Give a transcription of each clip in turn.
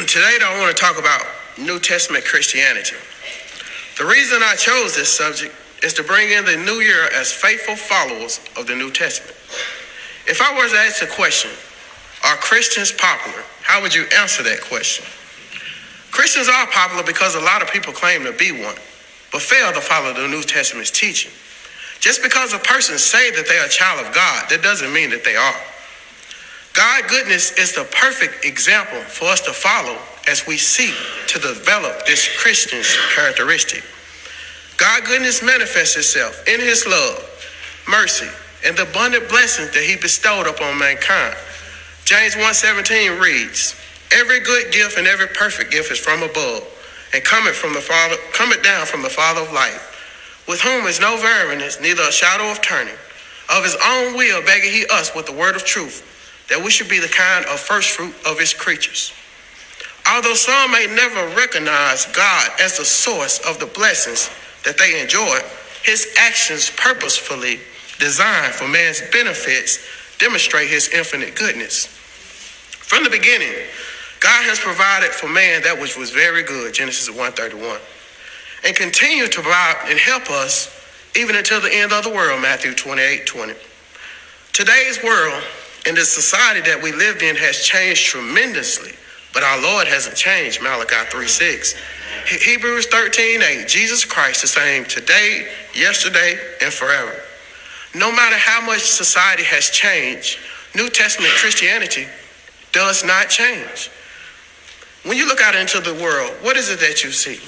Today, I want to talk about New Testament Christianity. The reason I chose this subject is to bring in the new year as faithful followers of the New Testament. If I were to ask the question, are Christians popular? How would you answer that question? Christians are popular because a lot of people claim to be one, but fail to follow the New Testament's teaching. Just because a person say that they are a child of God, that doesn't mean that they are. God's goodness is the perfect example for us to follow as we seek to develop this Christian characteristic. God's goodness manifests itself in his love, mercy, and the abundant blessings that he bestowed upon mankind. James 1:17 reads, "Every good gift and every perfect gift is from above, and cometh down from the Father of light, with whom is no variableness, neither a shadow of turning. Of his own will beggeth he us with the word of truth, that we should be the kind of first fruit of his creatures." Although some may never recognize God as the source of the blessings that they enjoy, his actions purposefully designed for man's benefits demonstrate his infinite goodness. From the beginning, God has provided for man that which was very good, Genesis 1:31, and continue to provide and help us even until the end of the world, Matthew 28:20. Today's world and the society that we live in has changed tremendously, but our Lord hasn't changed, Malachi 3:6. Hebrews 13:8, Jesus Christ the same today, yesterday, and forever. No matter how much society has changed, New Testament Christianity does not change. When you look out into the world, what is it that you see?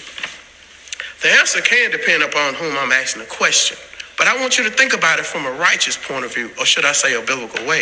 The answer can depend upon whom I'm asking the question, but I want you to think about it from a righteous point of view, or should I say a biblical way.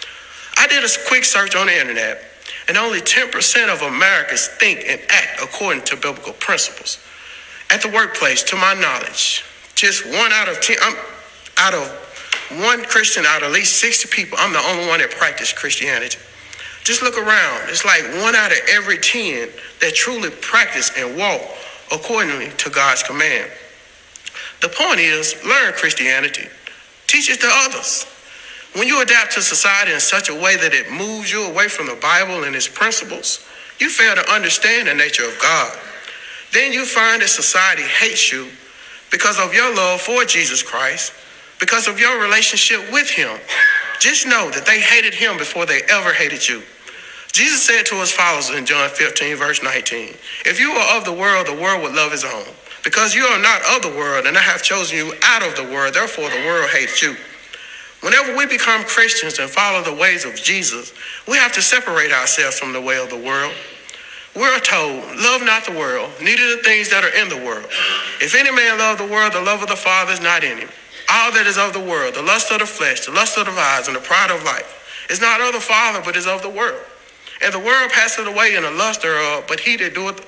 I did a quick search on the internet, and only 10% of Americans think and act according to biblical principles. At the workplace, to my knowledge, just 1 out of 10, out of one Christian out of at least 60 people, I'm the only one that practice Christianity. Just look around. It's like 1 out of every 10 that truly practice and walk accordingly to God's command. The point is, learn Christianity. Teach it to others. When you adapt to society in such a way that it moves you away from the Bible and its principles, you fail to understand the nature of God. Then you find that society hates you because of your love for Jesus Christ, because of your relationship with him. Just know that they hated him before they ever hated you. Jesus said to his followers in John 15:19, "If you are of the world would love his own. Because you are not of the world, and I have chosen you out of the world, therefore the world hates you." Whenever we become Christians and follow the ways of Jesus, we have to separate ourselves from the way of the world. We're told, love not the world, neither the things that are in the world. If any man love the world, the love of the Father is not in him. All that is of the world, the lust of the flesh, the lust of the eyes, and the pride of life, is not of the Father, but is of the world. And the world passeth away in the lust thereof, but he that doeth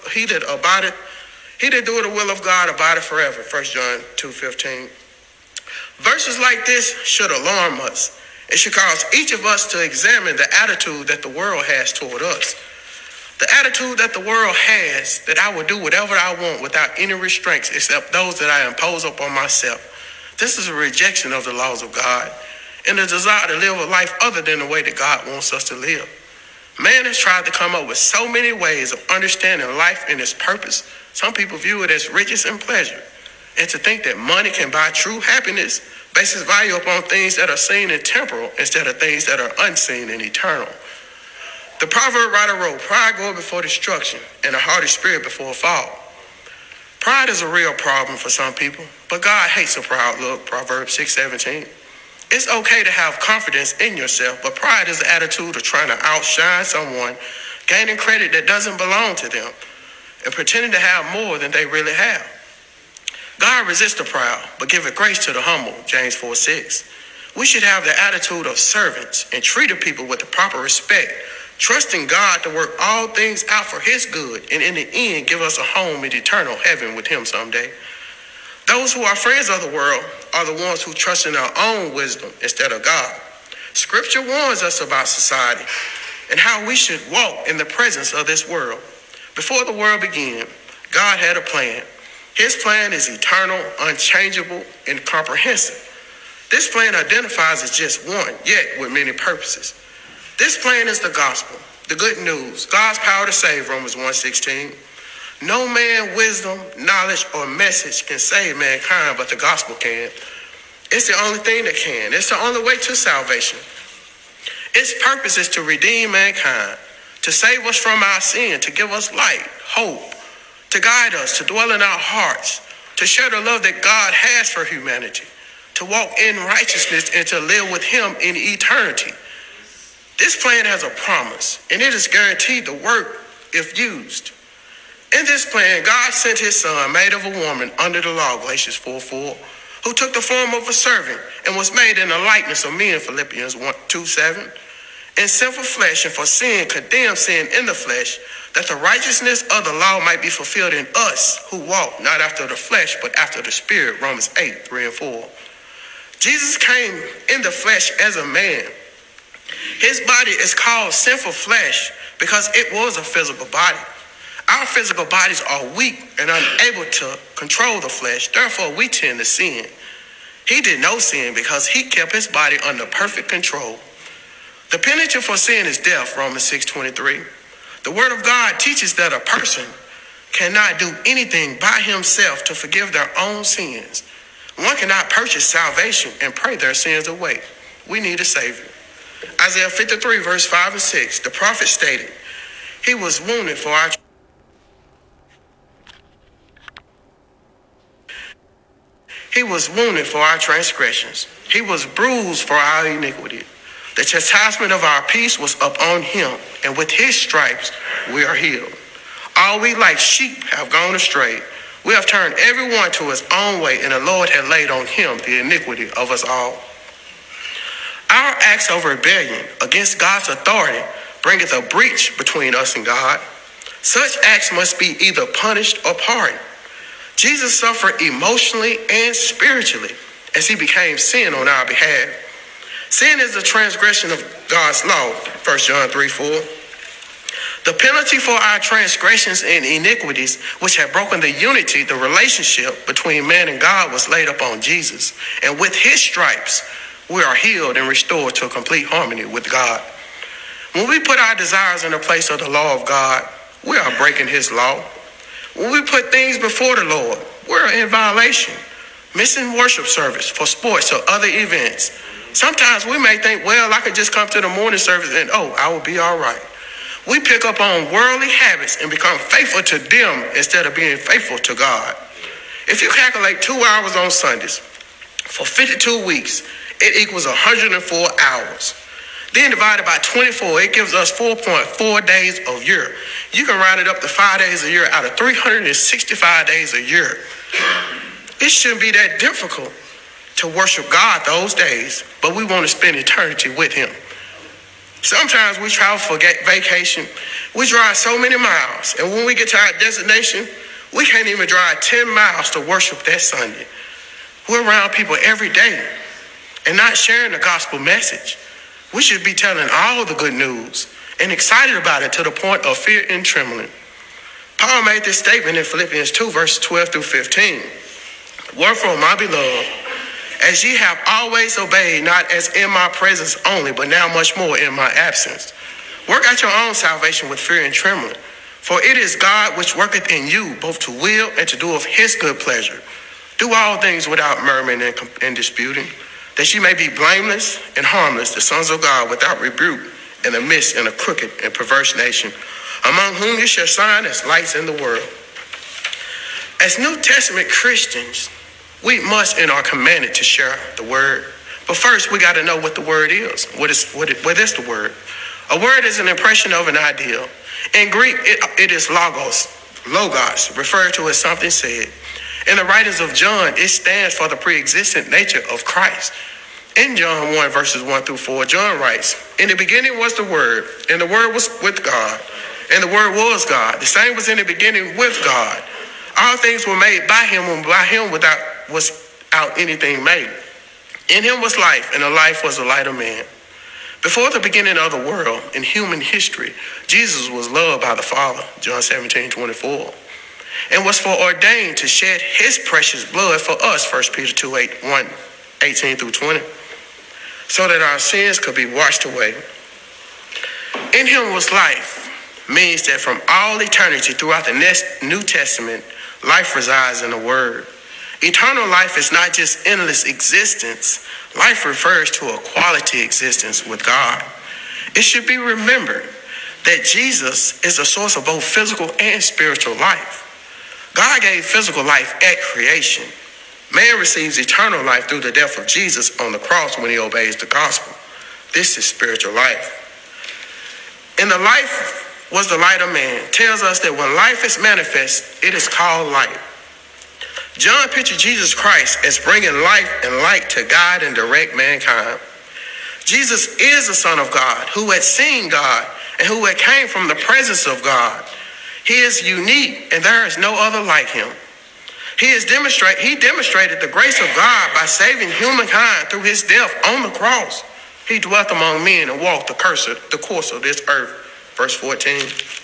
the will of God abideth forever. 1 John 2:15. Verses like this should alarm us. It should cause each of us to examine the attitude that the world has toward us. The attitude that the world has, that I will do whatever I want without any restraints except those that I impose upon myself. This is a rejection of the laws of God and a desire to live a life other than the way that God wants us to live. Man has tried to come up with so many ways of understanding life and its purpose. Some people view it as riches and pleasure. And to think that money can buy true happiness bases value upon things that are seen and temporal instead of things that are unseen and eternal. The proverb writer wrote, "Pride goeth before destruction, and a haughty spirit before a fall." Pride is a real problem for some people, but God hates a proud look, Proverbs 6:17. It's okay to have confidence in yourself, but pride is the attitude of trying to outshine someone, gaining credit that doesn't belong to them, and pretending to have more than they really have. God resists the proud, but giveth grace to the humble, James 4:6. We should have the attitude of servants and treat people with the proper respect, trusting God to work all things out for his good, and in the end give us a home in eternal heaven with him someday. Those who are friends of the world are the ones who trust in their own wisdom instead of God. Scripture warns us about society and how we should walk in the presence of this world. Before the world began, God had a plan. His plan is eternal, unchangeable, and comprehensive. This plan identifies as just one, yet with many purposes. This plan is the gospel. The good news, God's power to save, Romans 1:16. No man, wisdom, knowledge, or message can save mankind, but the gospel can. It's the only thing that can. It's the only way to salvation. Its purpose is to redeem mankind, to save us from our sin, to give us light, hope, to guide us, to dwell in our hearts, to share the love that God has for humanity, to walk in righteousness and to live with him in eternity. This plan has a promise, and it is guaranteed to work if used. In this plan, God sent his son, made of a woman under the law, Galatians 4:4, who took the form of a servant and was made in the likeness of men, Philippians 2:7. In sinful flesh, and for sin, condemned sin in the flesh, that the righteousness of the law might be fulfilled in us who walk not after the flesh, but after the spirit, Romans 8:3-4. Jesus came in the flesh as a man. His body is called sinful flesh because it was a physical body. Our physical bodies are weak and unable to control the flesh. Therefore, we tend to sin. He did no sin because he kept his body under perfect control. The penalty for sin is death, Romans 6:23. The word of God teaches that a person cannot do anything by himself to forgive their own sins. One cannot purchase salvation and pray their sins away. We need a Savior. Isaiah 53, verse 5 and 6, the prophet stated, he was wounded for our transgressions. He was bruised for our iniquity. The chastisement of our peace was upon him, and with his stripes we are healed. All we like sheep have gone astray. We have turned everyone to his own way, and the Lord had laid on him the iniquity of us all. Our acts of rebellion against God's authority bringeth a breach between us and God. Such acts must be either punished or pardoned. Jesus suffered emotionally and spiritually as he became sin on our behalf. Sin is the transgression of God's law, 1 John 3:4. The penalty for our transgressions and iniquities, which had broken the unity, the relationship between man and God, was laid upon Jesus. And with his stripes, we are healed and restored to a complete harmony with God. When we put our desires in the place of the law of God, we are breaking his law. When we put things before the Lord, we're in violation, missing worship service for sports or other events. Sometimes we may think, well, I could just come to the morning service and, I will be all right. We pick up on worldly habits and become faithful to them instead of being faithful to God. If you calculate 2 hours on Sundays for 52 weeks, it equals 104 hours. Then divided by 24, it gives us 4.4 days a year. You can round it up to 5 days a year out of 365 days a year. It shouldn't be that difficult to worship God those days, but we want to spend eternity with him. Sometimes we travel for vacation. We drive so many miles, and when we get to our destination, we can't even drive 10 miles to worship that Sunday. We're around people every day and not sharing the gospel message. We should be telling all the good news and excited about it to the point of fear and trembling. Paul made this statement in Philippians 2, verses 12-15. Wherefore, my beloved, as ye have always obeyed, not as in my presence only, but now much more in my absence, work out your own salvation with fear and trembling. For it is God which worketh in you both to will and to do of his good pleasure. Do all things without murmuring and disputing, that ye may be blameless and harmless, the sons of God, without rebuke, in the midst of a crooked and perverse nation, among whom you shall shine as lights in the world. As New Testament Christians, we must and are commanded to share the word. But first, we got to know what the word is. What is the word? A word is an impression of an idea. In Greek, it is logos, referred to as something said. In the writings of John, it stands for the pre-existent nature of Christ. In John 1, verses 1-4, John writes, in the beginning was the Word, and the Word was with God, and the Word was God. The same was in the beginning with God. All things were made by him, and by him without anything made. In him was life, and the life was the light of man. Before the beginning of the world, in human history, Jesus was loved by the Father, John 17:24, and was foreordained to shed his precious blood for us, 1 Peter 2:18-20, so that our sins could be washed away. In him was life means that from all eternity throughout the New Testament, life resides in the Word. Eternal life is not just endless existence. Life refers to a quality existence with God. It should be remembered that Jesus is the source of both physical and spiritual life. God gave physical life at creation. Man receives eternal life through the death of Jesus on the cross when he obeys the gospel. This is spiritual life. And the life was the light of man tells us that when life is manifest, it is called light. John pictured Jesus Christ as bringing life and light to guide and direct mankind. Jesus is the Son of God who had seen God and who had came from the presence of God. He is unique and there is no other like him. He demonstrated the grace of God by saving humankind through his death on the cross. He dwelt among men and walked the course of this earth. Verse 14.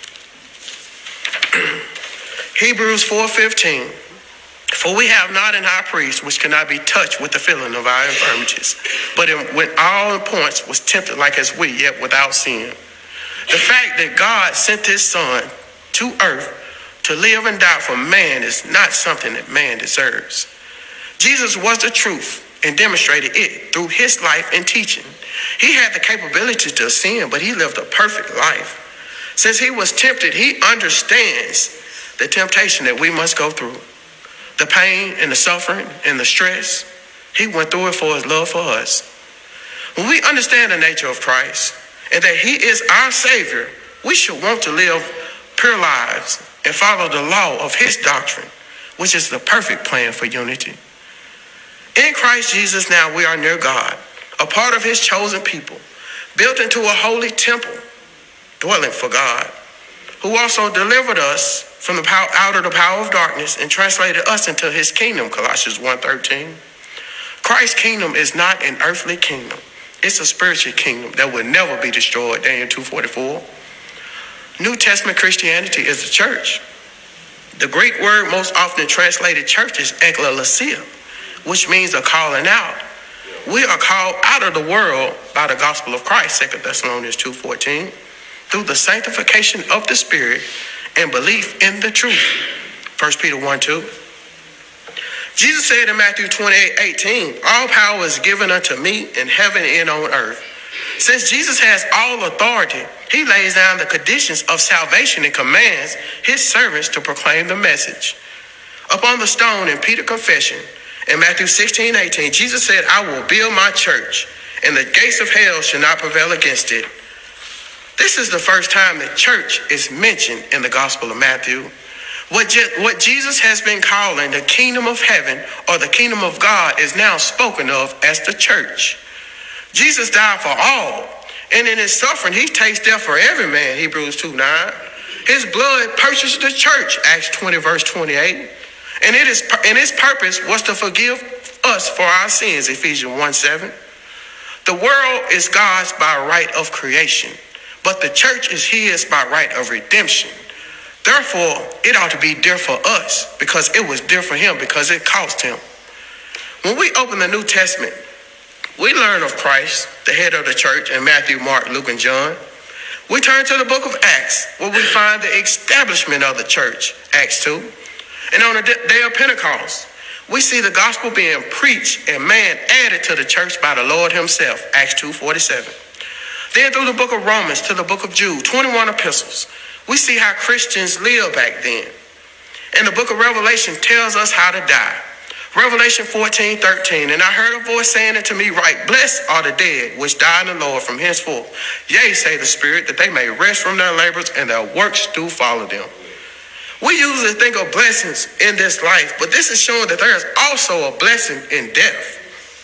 Hebrews 4:15. For we have not an high priest which cannot be touched with the feeling of our infirmities, but in all points was tempted like as we, yet without sin. The fact that God sent his Son to earth to live and die for man is not something that man deserves. Jesus was the truth and demonstrated it through his life and teaching. He had the capability to sin, but he lived a perfect life. Since he was tempted, he understands the temptation that we must go through. The pain and the suffering and the stress, he went through it for his love for us. When we understand the nature of Christ and that he is our Savior, we should want to live pure lives and follow the law of his doctrine, which is the perfect plan for unity. In Christ Jesus now we are near God, a part of his chosen people, built into a holy temple, dwelling for God, who also delivered us from out of the power of darkness and translated us into his kingdom, Colossians 1:13. Christ's kingdom is not an earthly kingdom. It's a spiritual kingdom that will never be destroyed, Daniel 2:44. New Testament Christianity is the church. The Greek word most often translated church is ekklesia, which means a calling out. We are called out of the world by the gospel of Christ, 2 Thessalonians 2:14, through the sanctification of the Spirit and belief in the truth, 1 Peter 1:2. Jesus said in Matthew 28:18, all power is given unto me in heaven and on earth. Since Jesus has all authority, he lays down the conditions of salvation and commands his servants to proclaim the message. Upon the stone in Peter's confession, in Matthew 16:18, Jesus said, I will build my church, and the gates of hell shall not prevail against it. This is the first time that church is mentioned in the Gospel of Matthew. What Jesus has been calling the kingdom of heaven or the kingdom of God is now spoken of as the church. Jesus died for all, and in his suffering, he takes death for every man, Hebrews 2:9. His blood purchased the church, Acts 20, verse 28. And his purpose was to forgive us for our sins, Ephesians 1:7. The world is God's by right of creation, but the church is his by right of redemption. Therefore, it ought to be dear for us because it was dear for him because it cost him. When we open the New Testament, we learn of Christ, the head of the church, in Matthew, Mark, Luke, and John. We turn to the book of Acts, where we find the establishment of the church, Acts 2. And on the day of Pentecost, we see the gospel being preached and man added to the church by the Lord himself, Acts 2:47. Then through the book of Romans to the book of Jude, 21 epistles, we see how Christians lived back then. And the book of Revelation tells us how to die. Revelation 14:13, and I heard a voice saying unto me, right, blessed are the dead which die in the Lord from henceforth. Yea, say the Spirit, that they may rest from their labors and their works do follow them. We usually think of blessings in this life, but this is showing that there is also a blessing in death.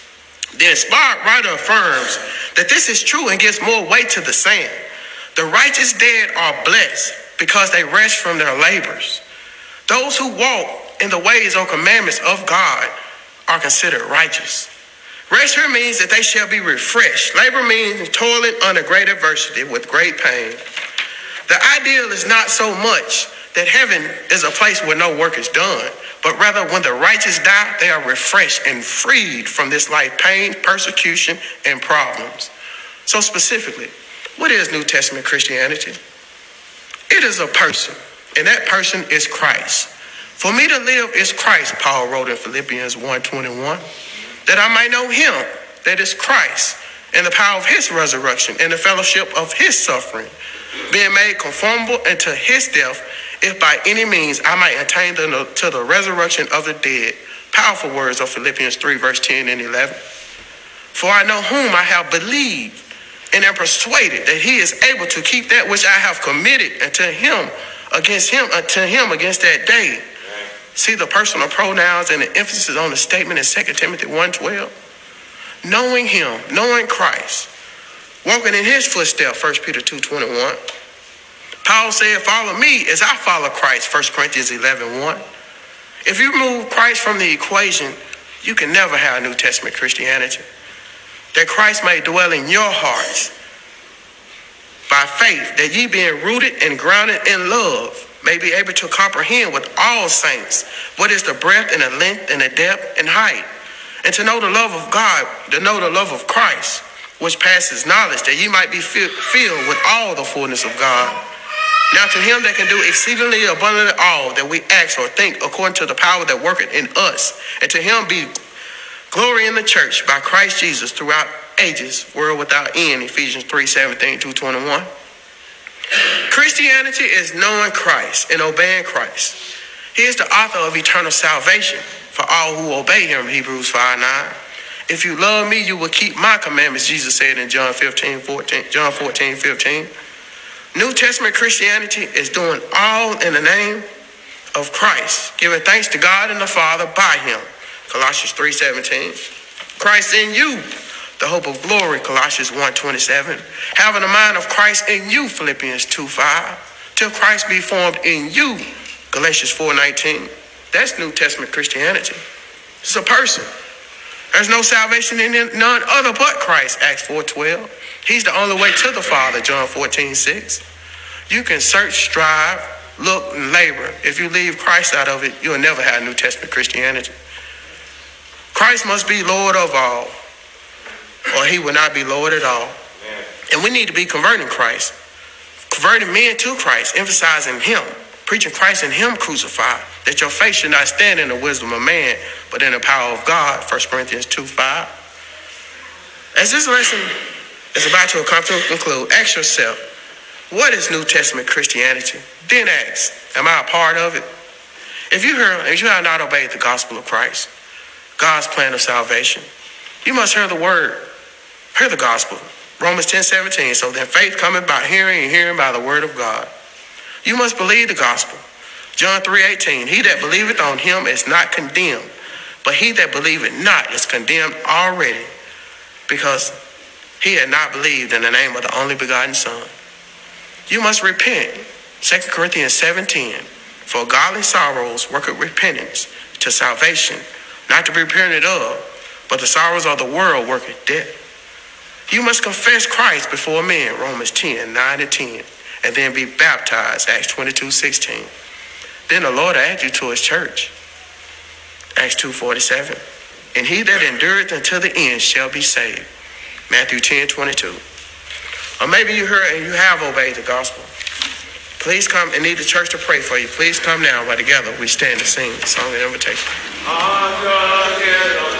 The inspired writer affirms that this is true and gives more weight to the saying. The righteous dead are blessed because they rest from their labors. Those who walk in the ways or commandments of God are considered righteous. Rest here means that they shall be refreshed. Labor means toiling under great adversity with great pain. The ideal is not so much that heaven is a place where no work is done, but rather when the righteous die, they are refreshed and freed from this life pain, persecution, and problems. So specifically, What is New Testament Christianity? It is a person, and that person is Christ. For me to live is Christ, Paul wrote in Philippians 1:21, that I might know him, that is Christ, and the power of his resurrection, and the fellowship of his suffering, being made conformable unto his death, if by any means I might attain to the resurrection of the dead. Powerful words of Philippians 3, verse 10 and 11. For I know whom I have believed, and am persuaded that he is able to keep that which I have committed unto him against that day. See the personal pronouns and the emphasis on the statement in 2 Timothy 1:12. Knowing him, knowing Christ, walking in his footsteps, 1 Peter 2:21. Paul said, follow me as I follow Christ, 1 Corinthians 11:1. If you remove Christ from the equation, you can never have New Testament Christianity. That Christ may dwell in your hearts by faith, that ye being rooted and grounded in love, may be able to comprehend with all saints what is the breadth and the length and the depth and height, and to know the love of God, to know the love of Christ, which passes knowledge, that ye might be filled with all the fullness of God. Now to him that can do exceedingly abundantly all that we ask or think, according to the power that worketh in us, and to him be glory in the church by Christ Jesus throughout ages, world without end, Ephesians 3:17-21. Christianity is knowing Christ and obeying Christ. He is the author of eternal salvation for all who obey him, Hebrews 5:9. If you love me, you will keep my commandments, Jesus said in John 14:15. New Testament Christianity is doing all in the name of Christ, giving thanks to God and the Father by him, Colossians 3:17. Christ in you, the hope of glory, Colossians 1:27. Having the mind of Christ in you, Philippians 2:5. Till Christ be formed in you, Galatians 4:19. That's New Testament Christianity. It's a person. There's no salvation in none other but Christ, Acts 4:12. He's the only way to the Father, John 14:6. You can search, strive, look, and labor. If you leave Christ out of it, you'll never have New Testament Christianity. Christ must be Lord of all, or he will not be Lord at all. And we need to be converting Christ, converting men to Christ, emphasizing him, preaching Christ and him crucified, that your faith should not stand in the wisdom of man, but in the power of God, 1 Corinthians 2:5. As this lesson is about to come to a conclude, ask yourself, what is New Testament Christianity? Then ask, am I a part of it? If you have not obeyed the gospel of Christ, God's plan of salvation, you must hear the word, hear the gospel. Romans 10:17, so then faith cometh by hearing, and hearing by the word of God. You must believe the gospel. John 3:18, he that believeth on him is not condemned, but he that believeth not is condemned already, because he had not believed in the name of the only begotten Son. You must repent. 2 Corinthians 7:10, for godly sorrows worketh repentance to salvation, not to be repented of, but the sorrows of the world worketh death. You must confess Christ before men, Romans 10:9-10, and then be baptized, Acts 22:16. Then the Lord will add you to his church, Acts 2:47. And he that endureth until the end shall be saved, Matthew 10:22. Or maybe you heard and you have obeyed the gospel. Please come and need the church to pray for you. Please come now, while together we stand to sing the song of invitation.